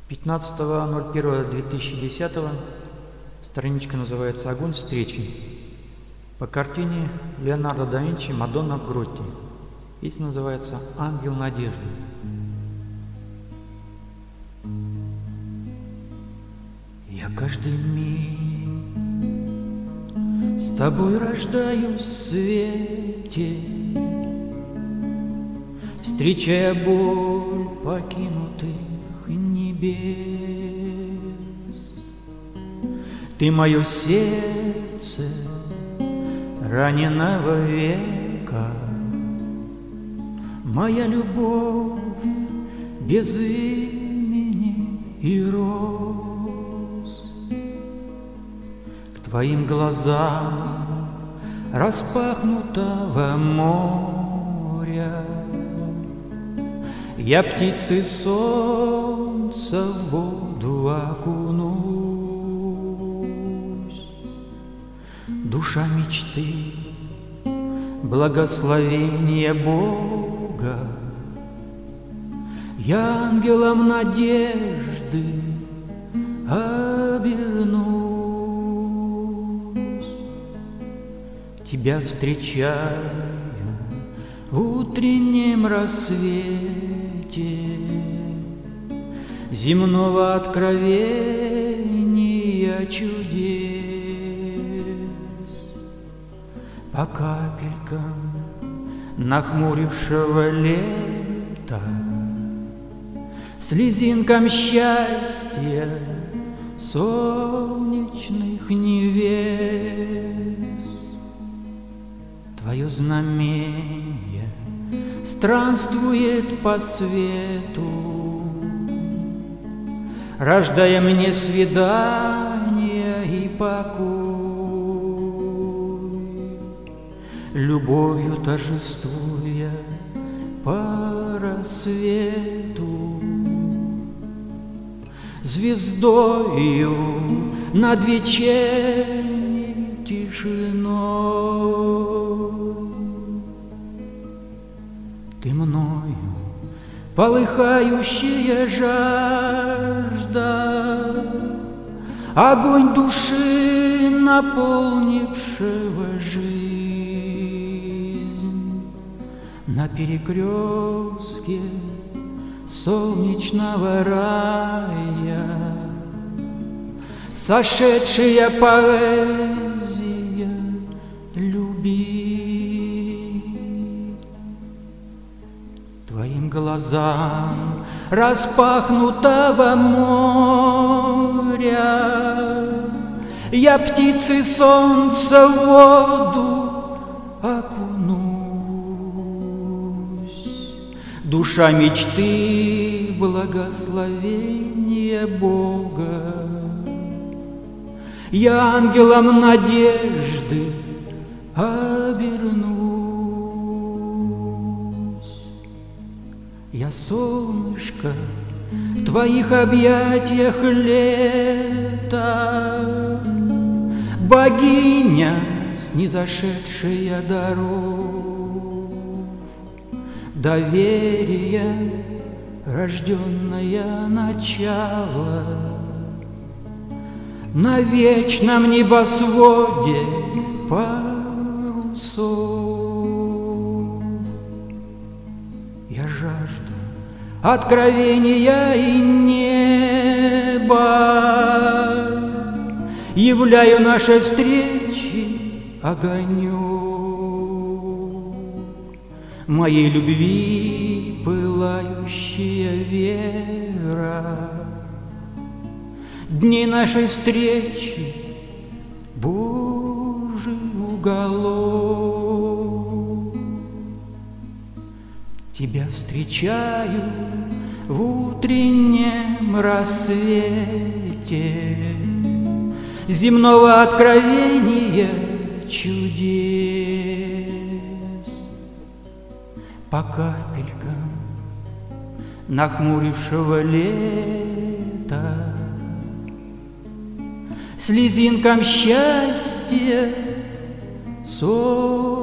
15.01.2010, страничка называется «Огонь встречи». По картине Леонардо да Винчи «Мадонна в гроте». Песня называется «Ангел надежды». Я каждый миг с тобой рождаюсь в свете, встречая боль покинутых небес. Ты мое сердце раненого века, моя любовь без имени и роз. К твоим глазам распахнутого моря я птицей солнца в воду окунусь. Душа мечты, благословение Бога, я ангелом надежды обернусь. Тебя встречаю в утреннем рассвете земного откровения чудес. По капелькам нахмурившего лета, слезинкам счастья солнечных невест. Твое знамение странствует по свету, рождая мне свидания и покой. Любовью торжествуя по рассвету, звездою над вечерней тишиной. Ты мною полыхающая жажда, огонь души, наполнившего жизнь. На перекрестке солнечного рая сошедшая поэзия любви. Твоим глазам распахнутого моря я птицей солнца в воду окунусь. Душа мечты, благословение Бога, я ангелом надежды обернусь. Я солнышко в твоих объятиях лета, богиня, снизошедшая даров, доверия, рожденное начало, на вечном небосводе парусов. Я жажду откровения и неба, являю нашей встречи огонек. Моей любви пылающая вера, дни нашей встречи Божий уголок. Тебя встречаю в утреннем рассвете земного откровения чудес. По капелькам нахмурившего лета, слезинкам счастья солнечных